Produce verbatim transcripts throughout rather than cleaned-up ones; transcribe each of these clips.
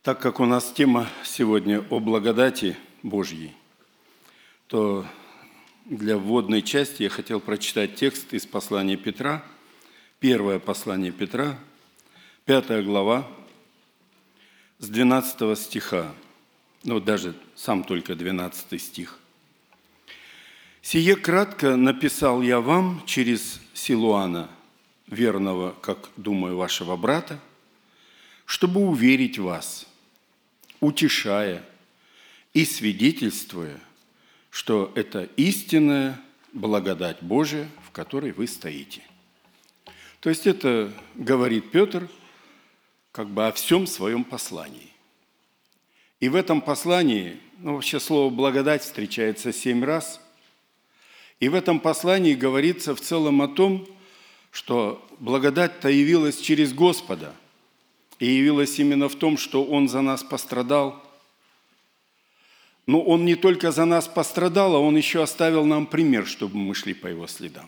Так как у нас тема сегодня о благодати Божьей, то для вводной части я хотел прочитать текст из послания Петра, первое послание Петра, пятая глава, с двенадцатого стиха, ну даже сам только двенадцатый стих. «Сие кратко написал я вам через Силуана, верного, как думаю, вашего брата, чтобы уверить вас, утешая и свидетельствуя, что это истинная благодать Божия, в которой вы стоите». То есть это говорит Петр как бы о всем своем послании. И в этом послании, ну вообще слово «благодать» встречается семь раз, и в этом послании говорится в целом о том, что благодать-то явилась через Господа, и явилась именно в том, что Он за нас пострадал. Но Он не только за нас пострадал, а Он еще оставил нам пример, чтобы мы шли по Его следам.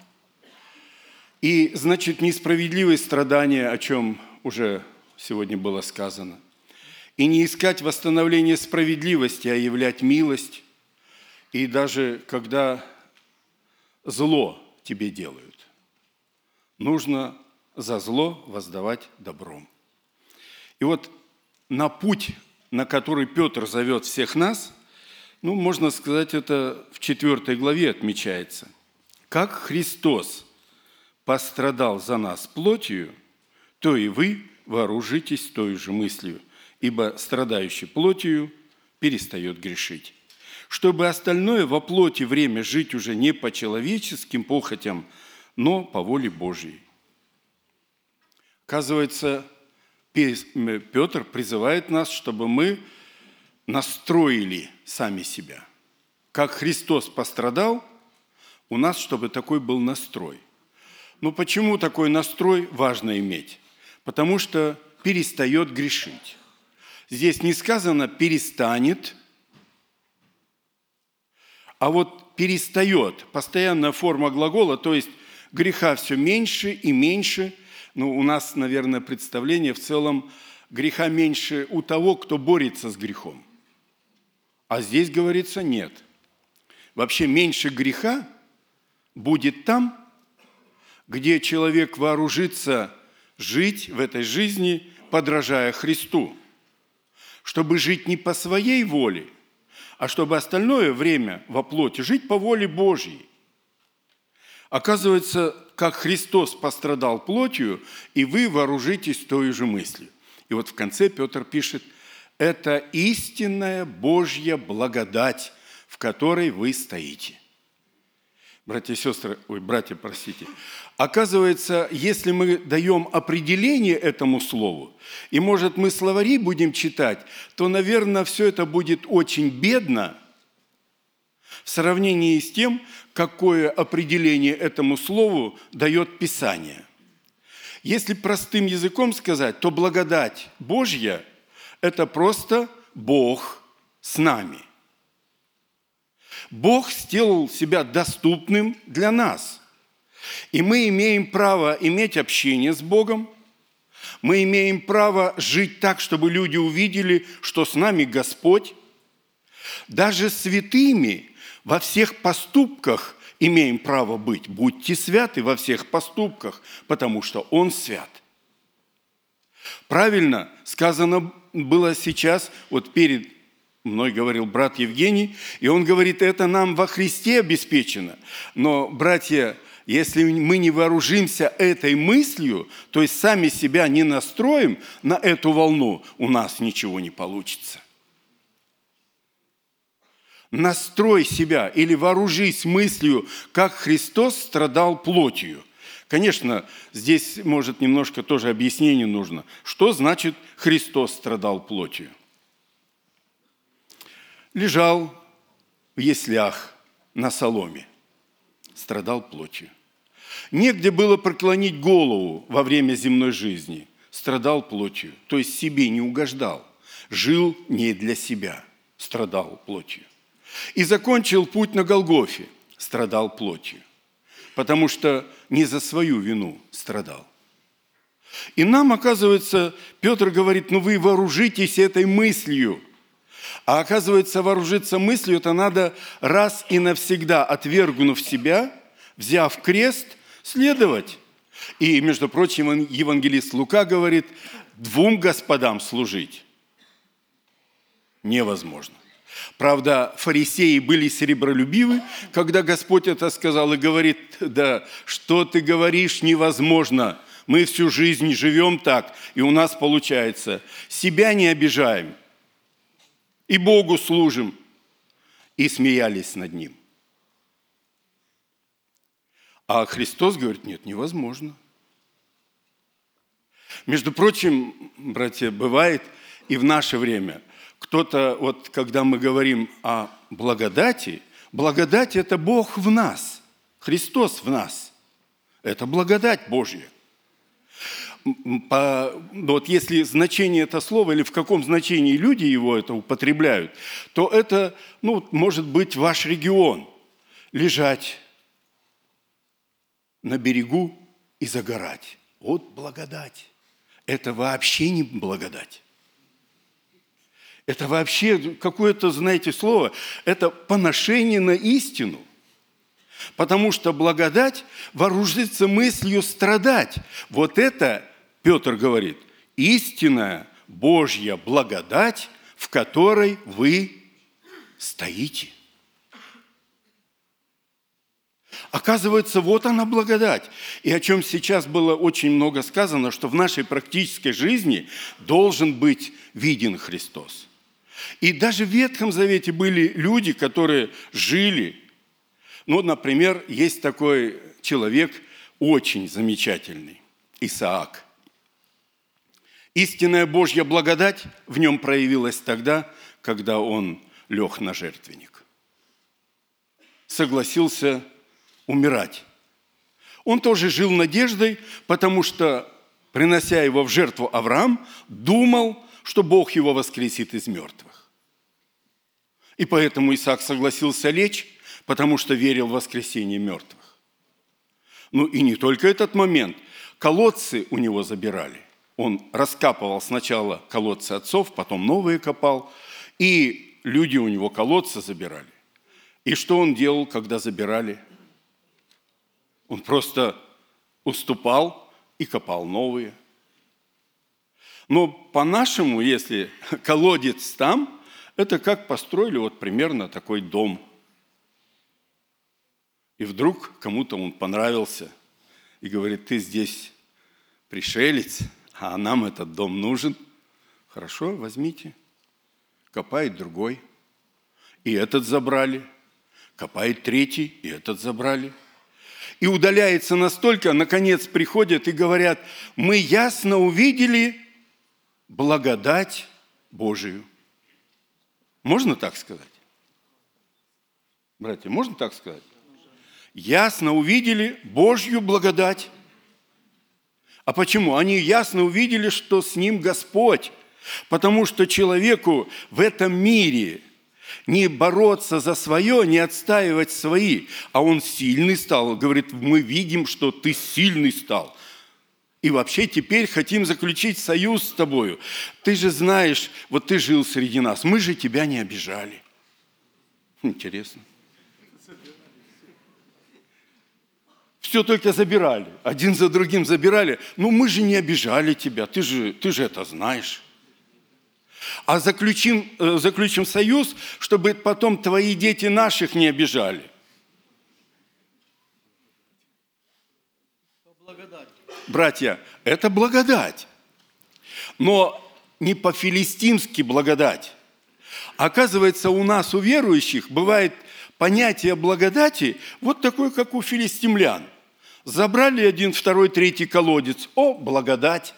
И, значит, несправедливость страдания, о чем уже сегодня было сказано, и не искать восстановления справедливости, а являть милость, и даже когда зло тебе делают, нужно за зло воздавать добром. И вот на путь, на который Петр зовет всех нас, ну, можно сказать, это в четвертой главе отмечается. «Как Христос пострадал за нас плотью, то и вы вооружитесь той же мыслью, ибо страдающий плотью перестает грешить. Чтобы остальное во плоти время жить уже не по человеческим похотям, но по воле Божьей». Оказывается, Петр призывает нас, чтобы мы настроили сами себя. Как Христос пострадал, у нас, чтобы такой был настрой. Но почему такой настрой важно иметь? Потому что перестает грешить. Здесь не сказано «перестанет», а вот «перестает». Постоянная форма глагола, то есть греха все меньше и меньше. Ну, у нас, наверное, представление в целом греха меньше у того, кто борется с грехом. А здесь говорится нет. Вообще меньше греха будет там, где человек вооружится жить в этой жизни, подражая Христу, чтобы жить не по своей воле, а чтобы остальное время во плоти жить по воле Божьей. Оказывается, как Христос пострадал плотью, и вы вооружитесь той же мыслью. И вот в конце Петр пишет: «Это истинная Божья благодать, в которой вы стоите». Братья и сестры, ой, братья, простите. Оказывается, если мы даем определение этому слову, и, может, мы словари будем читать, то, наверное, все это будет очень бедно в сравнении с тем, какое определение этому слову дает Писание. Если простым языком сказать, то благодать Божья – это просто Бог с нами. Бог сделал себя доступным для нас. И мы имеем право иметь общение с Богом. Мы имеем право жить так, чтобы люди увидели, что с нами Господь. Даже святыми во всех поступках имеем право быть. Будьте святы во всех поступках, потому что Он свят. Правильно сказано было сейчас, вот перед мной говорил брат Евгений, и он говорит, это нам во Христе обеспечено. Но, братья, если мы не вооружимся этой мыслью, то есть сами себя не настроим на эту волну, у нас ничего не получится. Настрой себя или вооружись мыслью, как Христос страдал плотью. Конечно, здесь, может, немножко тоже объяснение нужно. Что значит Христос страдал плотью? Лежал в яслях на соломе, страдал плотью. Негде было преклонить голову во время земной жизни, страдал плотью, то есть себе не угождал, жил не для себя, страдал плотью. И закончил путь на Голгофе, страдал плотью, потому что не за свою вину страдал. И нам, оказывается, Петр говорит, ну вы вооружитесь этой мыслью. А оказывается, вооружиться мыслью, это надо раз и навсегда, отвергнув себя, взяв крест, следовать. И, между прочим, евангелист Лука говорит, двум господам служить невозможно. Правда, фарисеи были серебролюбивы, когда Господь это сказал, и говорит, да, что ты говоришь, невозможно. Мы всю жизнь живем так, и у нас получается. Себя не обижаем, и Богу служим. И смеялись над ним. А Христос говорит, нет, невозможно. Между прочим, братья, бывает и в наше время, кто-то, вот когда мы говорим о благодати, благодать – это Бог в нас, Христос в нас. Это благодать Божья. По, вот если значение этого слова, или в каком значении люди его это употребляют, то это, ну, может быть, ваш регион. Лежать на берегу и загорать. Вот благодать. Это вообще не благодать. Это вообще какое-то, знаете, слово, это поношение на истину. Потому что благодать вооружится мыслью страдать. Вот это, Петр говорит, истинная Божья благодать, в которой вы стоите. Оказывается, вот она благодать. И о чем сейчас было очень много сказано, что в нашей практической жизни должен быть виден Христос. И даже в Ветхом Завете были люди, которые жили. Ну, например, есть такой человек очень замечательный, Исаак. Истинная Божья благодать в нем проявилась тогда, когда он лег на жертвенник. Согласился умирать. Он тоже жил надеждой, потому что, принося его в жертву Авраам, думал, что Бог его воскресит из мертвых. И поэтому Исаак согласился лечь, потому что верил в воскресение мертвых. Ну и не только этот момент. Колодцы у него забирали. Он раскапывал сначала колодцы отцов, потом новые копал. И люди у него колодцы забирали. И что он делал, когда забирали? Он просто уступал и копал новые. Но по-нашему, если колодец там, это как построили вот примерно такой дом. И вдруг кому-то он понравился и говорит, ты здесь пришелец, а нам этот дом нужен. Хорошо, возьмите. Копает другой. И этот забрали. Копает третий, и этот забрали. И удаляется настолько, наконец приходят и говорят, мы ясно увидели благодать Божию. Можно так сказать? Братья, можно так сказать? Ясно увидели Божью благодать. А почему? Они ясно увидели, что с ним Господь. Потому что человеку в этом мире не бороться за свое, не отстаивать свои, а он сильный стал. Говорит, мы видим, что ты сильный стал. И вообще теперь хотим заключить союз с тобою. Ты же знаешь, вот ты жил среди нас, мы же тебя не обижали. Интересно. Все только забирали, один за другим забирали. Ну мы же не обижали тебя, ты же, ты же это знаешь. А заключим, заключим союз, чтобы потом твои дети наших не обижали. Благодать. Братья, это благодать. Но не по-филистимски благодать. Оказывается, у нас, у верующих, бывает понятие благодати вот такое, как у филистимлян. Забрали один, второй, третий колодец. О, благодать.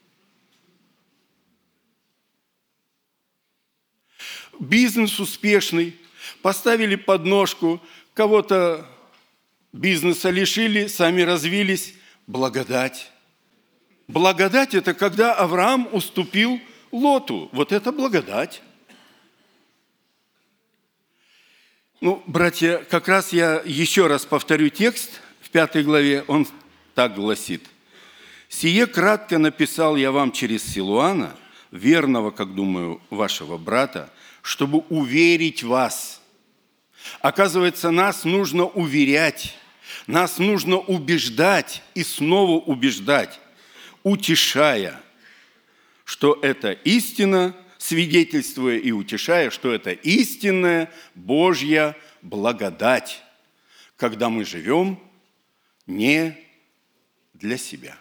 Бизнес успешный, поставили подножку, кого-то бизнеса лишили, сами развились. Благодать. Благодать – это когда Авраам уступил Лоту. Вот это благодать. Ну, братья, как раз я еще раз повторю текст в пятой главе, он так гласит. «Сие кратко написал я вам через Силуана, верного, как думаю, вашего брата, чтобы уверить вас». Оказывается, нас нужно уверять, нас нужно убеждать и снова убеждать, утешая, что это истина, свидетельствуя и утешая, что это истинная Божья благодать, когда мы живем не для себя.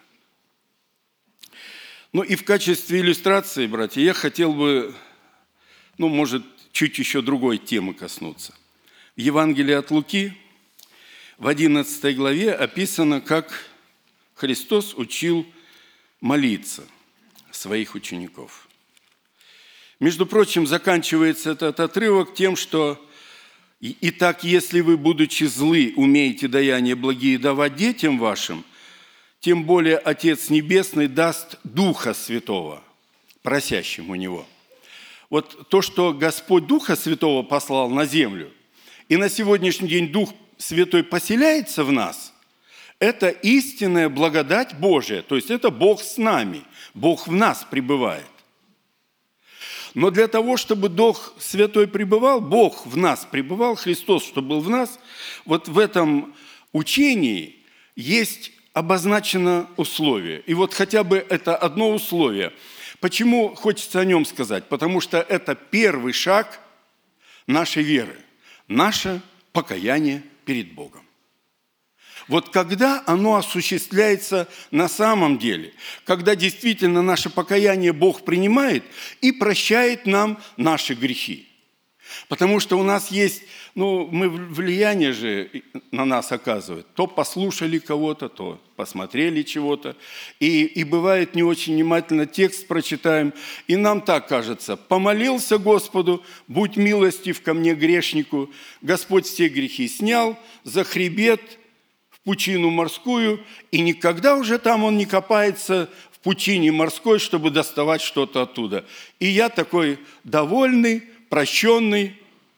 Ну и в качестве иллюстрации, братья, я хотел бы, ну, может, чуть еще другой темы коснуться. В Евангелии от Луки в одиннадцатой главе описано, как Христос учил молиться своих учеников. Между прочим, заканчивается этот отрывок тем, что «Итак, если вы, будучи злы, умеете даяния благие давать детям вашим, тем более Отец Небесный даст Духа Святого, просящим у Него». Вот то, что Господь Духа Святого послал на землю, и на сегодняшний день Дух Святой поселяется в нас, это истинная благодать Божия, то есть это Бог с нами, Бог в нас пребывает. Но для того, чтобы Дух Святой пребывал, Бог в нас пребывал, Христос, что был в нас, вот в этом учении есть обозначено условие. И вот хотя бы это одно условие. Почему хочется о нем сказать? Потому что это первый шаг нашей веры, наше покаяние перед Богом. Вот когда оно осуществляется на самом деле, когда действительно наше покаяние Бог принимает и прощает нам наши грехи. Потому что у нас есть, ну, мы влияние же на нас оказывает. То послушали кого-то, то посмотрели чего-то. И, и бывает не очень внимательно текст прочитаем, и нам так кажется: помолился Господу, будь милостив ко мне, грешнику, Господь все грехи снял, за хребет в пучину морскую, и никогда уже там он не копается в пучине морской, чтобы доставать что-то оттуда. И я такой довольный, прощенный,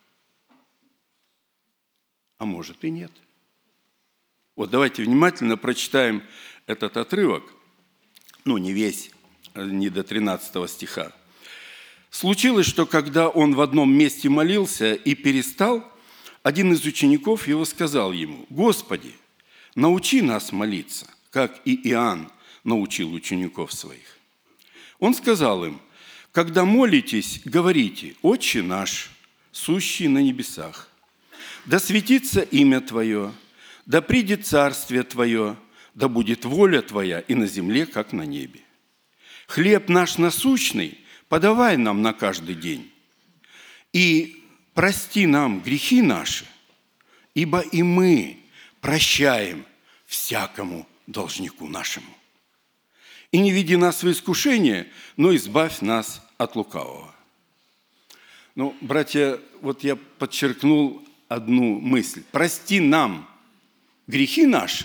а может и нет. Вот давайте внимательно прочитаем этот отрывок, ну не весь, не до тринадцатого стиха. «Случилось, что когда он в одном месте молился и перестал, один из учеников его сказал ему: „Господи, научи нас молиться, как и Иоанн научил учеников своих“. Он сказал им: „Когда молитесь, говорите: Отче наш, сущий на небесах, да светится имя Твое, да придет царствие Твое, да будет воля Твоя и на земле, как на небе. Хлеб наш насущный подавай нам на каждый день, и прости нам грехи наши, ибо и мы прощаем всякому должнику нашему. И не веди нас в искушение, но избавь нас от лукавого». Ну, братья, вот я подчеркнул одну мысль. Прости нам грехи наши,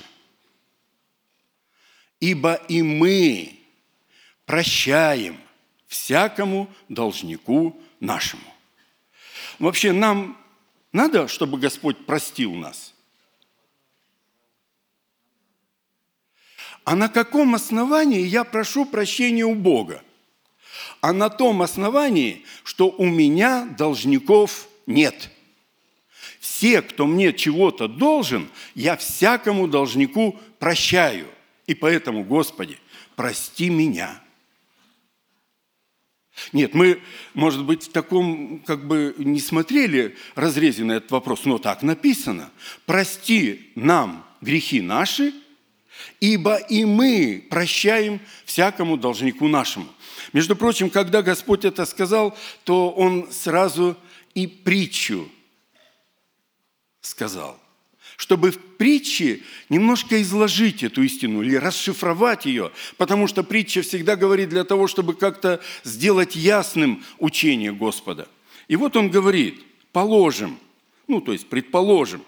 ибо и мы прощаем всякому должнику нашему. Вообще, нам надо, чтобы Господь простил нас? А на каком основании я прошу прощения у Бога? А на том основании, что у меня должников нет. Все, кто мне чего-то должен, я всякому должнику прощаю. И поэтому, Господи, прости меня. Нет, мы, может быть, в таком, как бы, не смотрели разрезе на этот вопрос, но так написано. Прости нам грехи наши, ибо и мы прощаем всякому должнику нашему. Между прочим, когда Господь это сказал, то Он сразу и притчу сказал, чтобы в притче немножко изложить эту истину или расшифровать ее, потому что притча всегда говорит для того, чтобы как-то сделать ясным учение Господа. И вот Он говорит: положим, ну то есть предположим,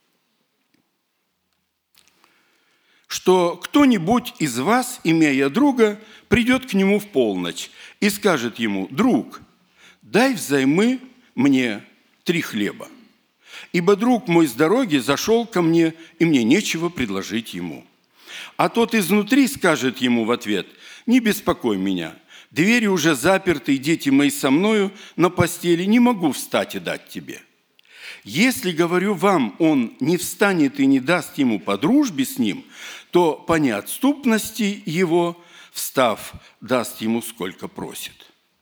что кто-нибудь из вас, имея друга, придет к нему в полночь и скажет ему: «Друг, дай взаймы мне три хлеба, ибо друг мой с дороги зашел ко мне, и мне нечего предложить ему». А тот изнутри скажет ему в ответ: «Не беспокой меня, двери уже заперты, и дети мои со мною на постели, не могу встать и дать тебе». Если, говорю вам, он не встанет и не даст ему по дружбе с ним, то по неотступности его, встав, даст ему сколько просит.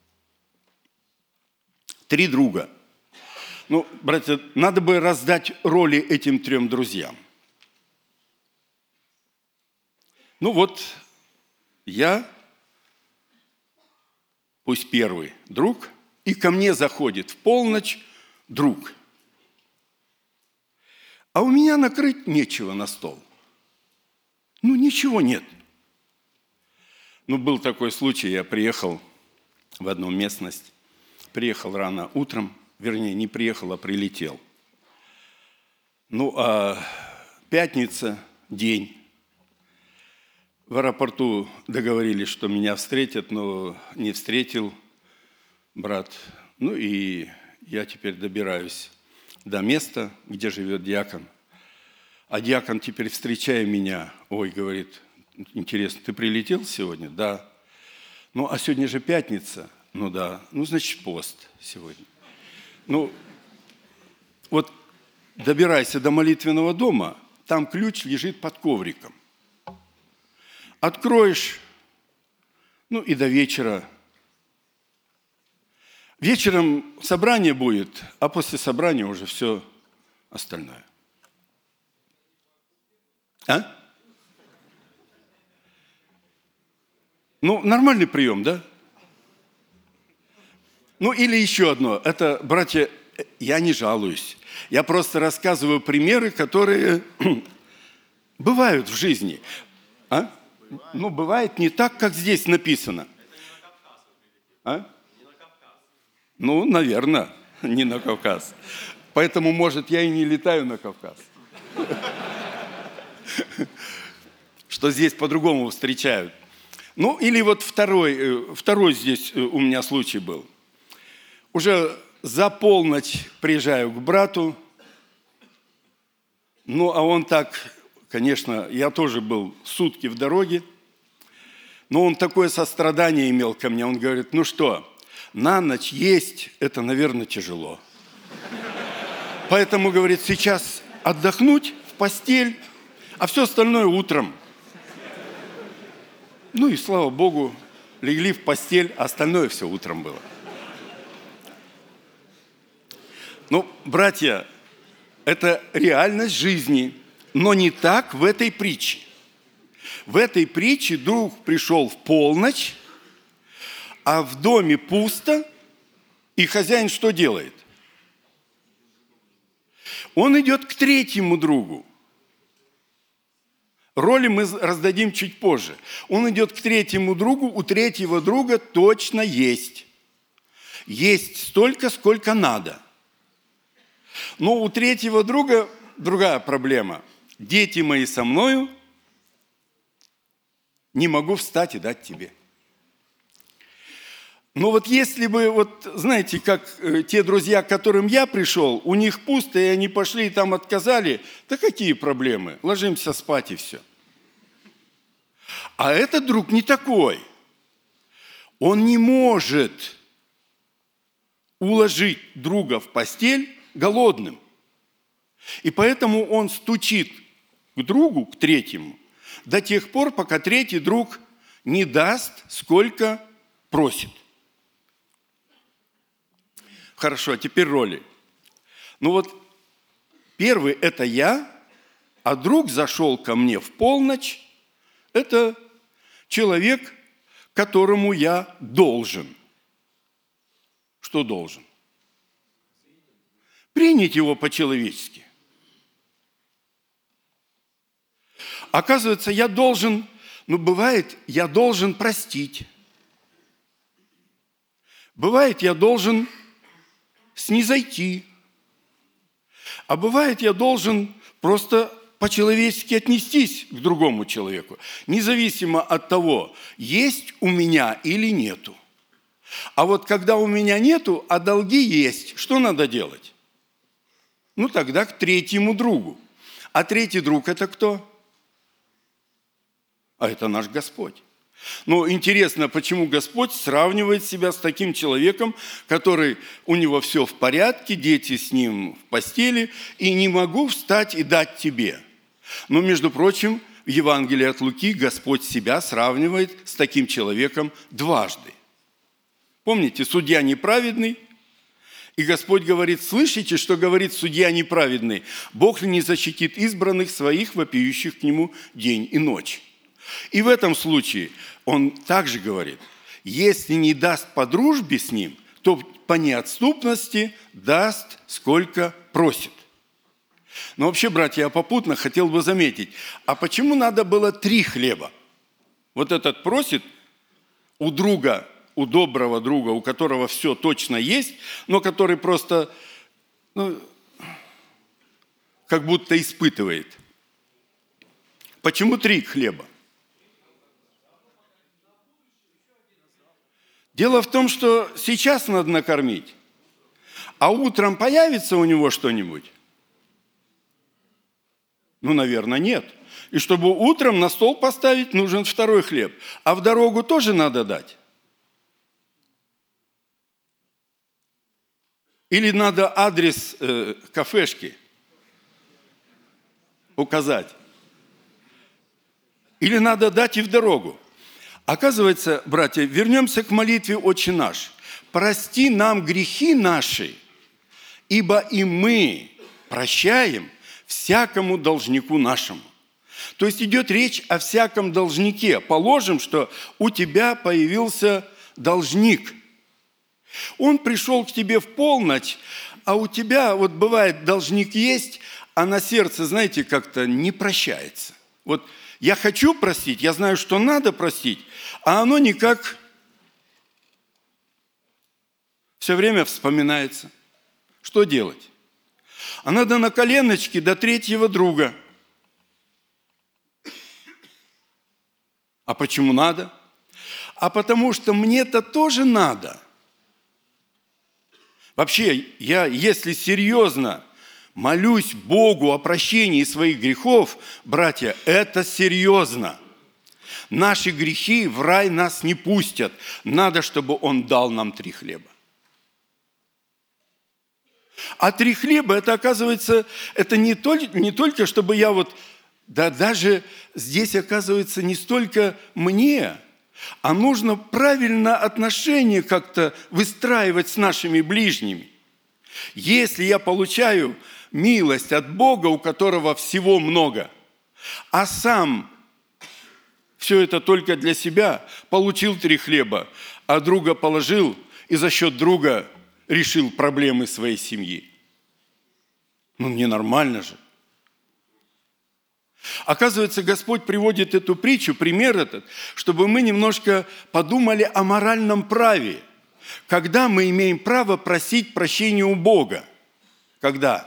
Три друга. Ну, братья, надо бы раздать роли этим трем друзьям. Ну вот, я, пусть первый друг, и ко мне заходит в полночь друг. А у меня накрыть нечего на стол. Ну, ничего нет. Ну, был такой случай, я приехал в одну местность, приехал рано утром, вернее, не приехал, а прилетел. Ну, а пятница, день. В аэропорту договорились, что меня встретят, но не встретил брат. Ну, и я теперь добираюсь до места, где живет диакон. А диакон теперь, встречая меня, ой, говорит: интересно, ты прилетел сегодня? Да. Ну, а сегодня же пятница. Ну, да. Ну, значит, пост сегодня. Ну, вот добирайся до молитвенного дома, там ключ лежит под ковриком. Откроешь, ну, и до вечера. Вечером собрание будет, а после собрания уже все остальное. А? Ну, нормальный прием, да? Ну, или еще одно. Это, братья, я не жалуюсь. Я просто рассказываю примеры, которые бывают в жизни. А? Ну, бывает не так, как здесь написано. А? Ну, наверное, не на Кавказ. Поэтому, может, я и не летаю на Кавказ. Что здесь по-другому встречают. Ну, или вот второй, второй здесь у меня случай был. Уже за полночь приезжаю к брату. Ну, а он так, конечно, я тоже был сутки в дороге. Но он такое сострадание имел ко мне. Он говорит: ну что, на ночь есть, это, наверное, тяжело. Поэтому, говорит, сейчас отдохнуть в постель, а все остальное утром. Ну и, слава Богу, легли в постель, а остальное все утром было. Ну, братья, это реальность жизни, но не так в этой притче. В этой притче друг пришел в полночь, а в доме пусто, и хозяин что делает? Он идет к третьему другу. Роли мы раздадим чуть позже. Он идет к третьему другу, у третьего друга точно есть. Есть столько, сколько надо. Но у третьего друга другая проблема. Дети мои со мною, не могу встать и дать тебе. Но вот если бы, вот знаете, как э, те друзья, к которым я пришел, у них пусто, и они пошли и там отказали, да какие проблемы? Ложимся спать и все. А этот друг не такой. Он не может уложить друга в постель голодным. И поэтому он стучит к другу, к третьему, до тех пор, пока третий друг не даст, сколько просит. Хорошо, а теперь роли. Ну вот первый – это я, а друг зашел ко мне в полночь. Это человек, которому я должен. Что должен? Принять его по-человечески. Оказывается, я должен, ну бывает, я должен простить. Бывает, я должен снизойти. А бывает, я должен просто по-человечески отнестись к другому человеку, независимо от того, есть у меня или нету. А вот когда у меня нету, а долги есть, что надо делать? Ну, тогда к третьему другу. А третий друг – это кто? а это наш Господь. Но интересно, почему Господь сравнивает себя с таким человеком, который у него все в порядке, дети с ним в постели, и не могу встать и дать тебе. Но, между прочим, в Евангелии от Луки Господь себя сравнивает с таким человеком дважды. Помните, судья неправедный, и Господь говорит: слышите, что говорит судья неправедный? Бог ли не защитит избранных своих, вопиющих к Нему день и ночь? И в этом случае Он также говорит: если не даст по дружбе с Ним, то по неотступности даст, сколько просит. Но вообще, братья, я попутно хотел бы заметить, а почему надо было три хлеба? Вот этот просит у друга, у доброго друга, у которого все точно есть, но который просто, ну, как будто испытывает. Почему три хлеба? Дело в том, что сейчас надо накормить, а утром появится у него что-нибудь? Ну, наверное, нет. И чтобы утром на стол поставить, нужен второй хлеб. А в дорогу тоже надо дать. Или надо адрес э, кафешки указать. Или надо дать и в дорогу. Оказывается, братья, вернемся к молитве «Отче наш». «Прости нам грехи наши, ибо и мы прощаем всякому должнику нашему». То есть идет речь о всяком должнике. Положим, что у тебя появился должник. Он пришел к тебе в полночь, а у тебя, вот бывает, должник есть, а на сердце, знаете, как-то не прощается. Вот я хочу простить, я знаю, что надо простить, а оно никак все время вспоминается. Что делать? А надо на коленочки до третьего друга. А почему надо? А потому что мне-то тоже надо. Вообще, я, если серьезно молюсь Богу о прощении своих грехов, братья, это серьезно. Наши грехи в рай нас не пустят. Надо, чтобы Он дал нам три хлеба. А три хлеба, это, оказывается, это не только, не только, чтобы я вот, да даже здесь, оказывается, не столько мне, а нужно правильно отношение как-то выстраивать с нашими ближними. Если я получаю милость от Бога, у которого всего много, а сам все это только для себя, получил три хлеба, а друга положил и за счет друга решил проблемы своей семьи. Ну, ненормально же. Оказывается, Господь приводит эту притчу, пример этот, чтобы мы немножко подумали о моральном праве. Когда мы имеем право просить прощения у Бога? Когда?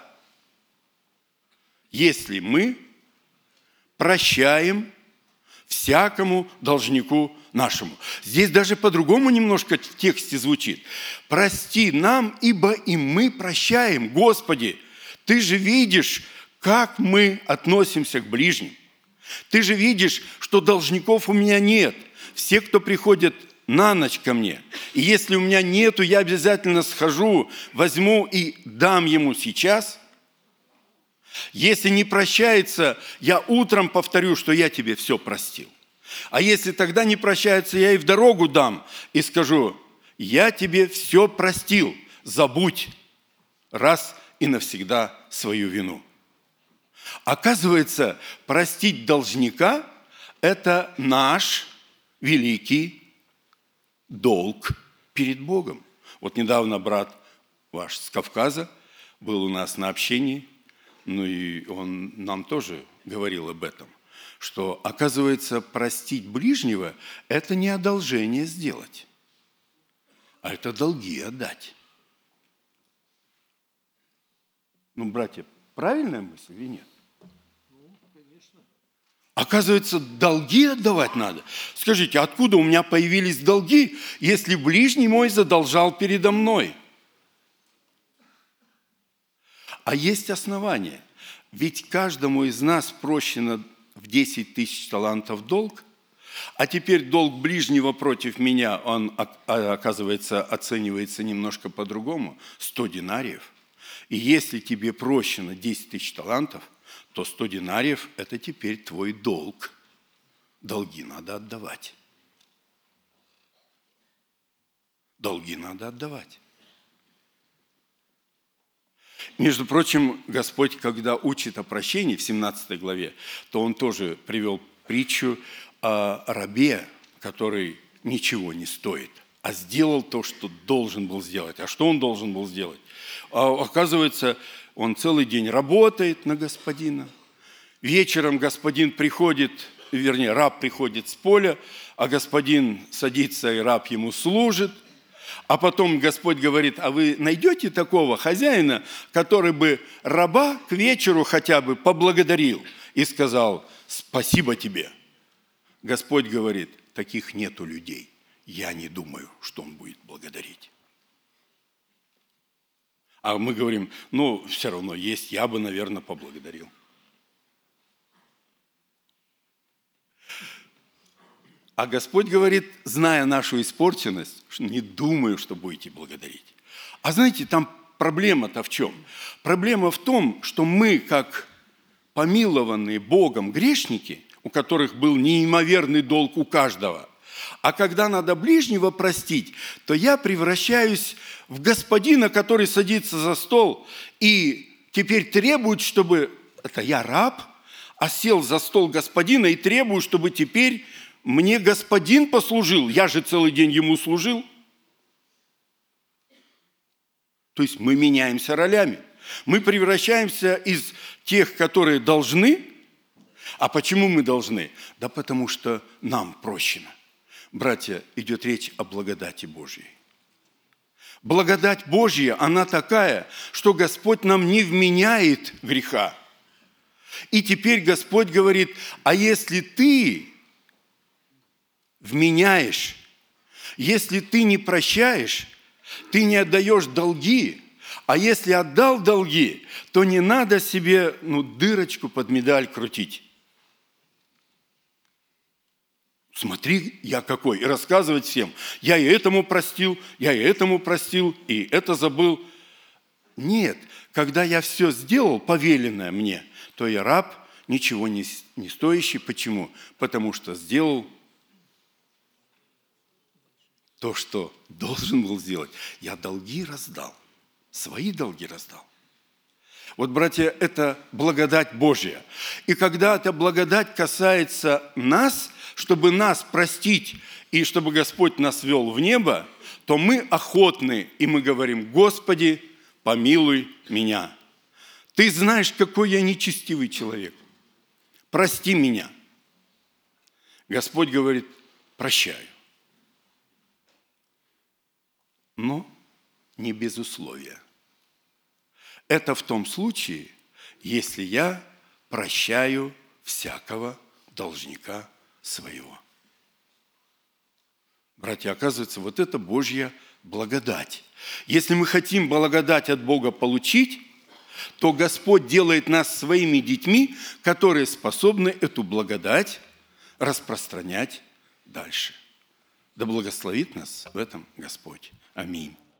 Если мы прощаем всякому должнику нашему. Здесь даже по-другому немножко в тексте звучит. «Прости нам, ибо и мы прощаем». Господи, Ты же видишь, как мы относимся к ближним. Ты же видишь, что должников у меня нет. Все, кто приходит на ночь ко мне. И если у меня нету, я обязательно схожу, возьму и дам ему сейчас. Если не прощается, я утром повторю, что я тебе все простил. А если тогда не прощается, я и в дорогу дам и скажу: я тебе все простил, забудь раз и навсегда свою вину. Оказывается, простить должника – это наш великий долг перед Богом. Вот недавно брат ваш с Кавказа был у нас на общении, ну и он нам тоже говорил об этом, что, оказывается, простить ближнего – это не одолжение сделать, а это долги отдать. Ну, братья, правильная мысль или нет? Оказывается, долги отдавать надо. Скажите, откуда у меня появились долги, если ближний мой задолжал передо мной? А есть основания. Ведь каждому из нас прощено в десять тысяч талантов долг, А теперь долг ближнего против меня, он, оказывается, оценивается немножко по-другому. сто динариев. И если тебе прощено десять тысяч талантов, то сто динариев – это теперь твой долг. Долги надо отдавать. Долги надо отдавать. Между прочим, Господь, когда учит о прощении в семнадцатой главе, то Он тоже привел притчу о рабе, который ничего не стоит, а сделал то, что должен был сделать. А что он должен был сделать? А оказывается, он целый день работает на господина. Вечером господин приходит, вернее, раб приходит с поля, а господин садится, и раб ему служит. А потом Господь говорит: а вы найдете такого хозяина, который бы раба к вечеру хотя бы поблагодарил и сказал: спасибо тебе? Господь говорит: таких нету людей. Я не думаю, что он будет благодарить. А мы говорим: ну, все равно есть, я бы, наверное, поблагодарил. А Господь говорит, зная нашу испорченность, что не думаю, что будете благодарить. А знаете, там проблема-то в чем? Проблема в том, что мы, как помилованные Богом грешники, у которых был неимоверный долг у каждого, а когда надо ближнего простить, то я превращаюсь в господина, который садится за стол и теперь требует, чтобы... Это я раб, а сел за стол господина и требую, чтобы теперь мне господин послужил. Я же целый день ему служил. То есть мы меняемся ролями. Мы превращаемся из тех, которые должны. А почему мы должны? Да потому что нам прощено. Братья, идет речь о благодати Божьей. Благодать Божья, она такая, что Господь нам не вменяет греха. И теперь Господь говорит: а если ты вменяешь, если ты не прощаешь, ты не отдаешь долги, а если отдал долги, то не надо себе ну, дырочку под медаль крутить. Смотри, я какой. И рассказывать всем: я и этому простил, я и этому простил, и это забыл. Нет, когда я все сделал, повеленное мне, то я раб, ничего не, не стоящий. Почему? Потому что сделал то, что должен был сделать. Я долги раздал, свои долги раздал. Вот, братья, это благодать Божья. И когда эта благодать касается нас, чтобы нас простить и чтобы Господь нас вел в небо, то мы охотны, и мы говорим: Господи, помилуй меня. Ты знаешь, какой я нечестивый человек. Прости меня. Господь говорит: прощаю. Но не без условия. Это в том случае, если я прощаю всякого должника своего. Братья, оказывается, вот это Божья благодать. Если мы хотим благодать от Бога получить, то Господь делает нас своими детьми, которые способны эту благодать распространять дальше. Да благословит нас в этом Господь. Аминь.